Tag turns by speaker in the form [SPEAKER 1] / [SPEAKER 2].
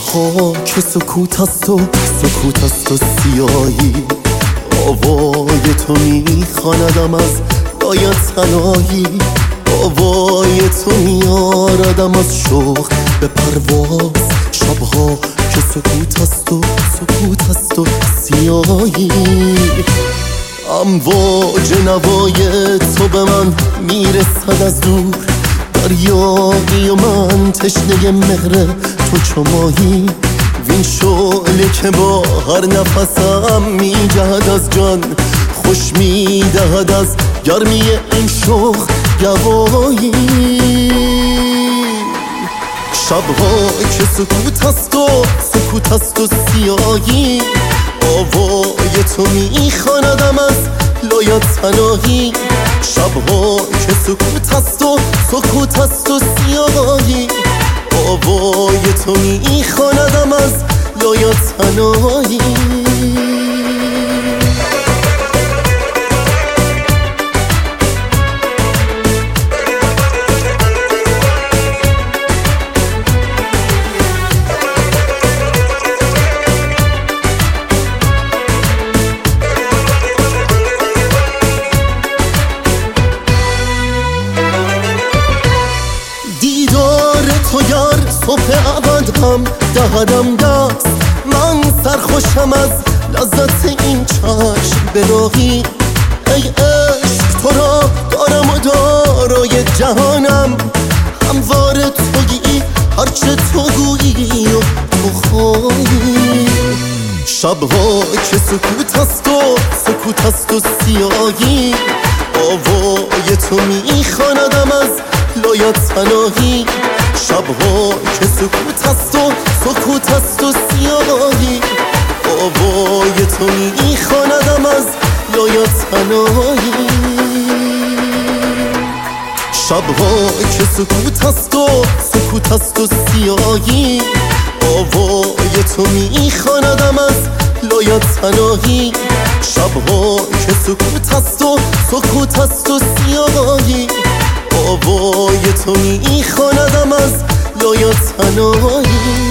[SPEAKER 1] خاک سکوت است و سکوت است و سیاهی، آوای تو میخواندم از لای تنهایی، آوای تو میاردم از شوق به پرواز، شبها که سکوت است و سکوت است و سیاهی. امواج نوای تو به من میرسد از دور، دریایی و من تشنه مهر تو چو ماهی، وین شعله که با هر نفسم میجهد از جان، خوش میدهد از گرمی این شوق گواهی. شبها که سکوت است و سکوت است و سیاهی، آوای تو میخواندم از لای تنهایی، شبها که سکوت است و سکوت است و سیاهی، آوای تو میخواندم از لای تنهایی. تو گر صبح ابد هم دهدم دست، من سرخوشم از لذت این چشم براقی. ای عشق تو را دارم و دارای جهانم، هموار تویی هرچه تو گویی و تو خواهی. شبها که سکوت است و سکوت است و سیاهی، آوای تو میخواندم از لای تنهایی، شبها که سکوت است و سکوت است و سیاهی، آوای تو میخواندم از لای تنهایی. شبها که سکوت است و سکوت است و سیاهی، آوای تو میخواندم از لای تنهایی، شبها که سکوت است و سکوت است و سیاهی، آوای تو میخواندم از لای تنهایی.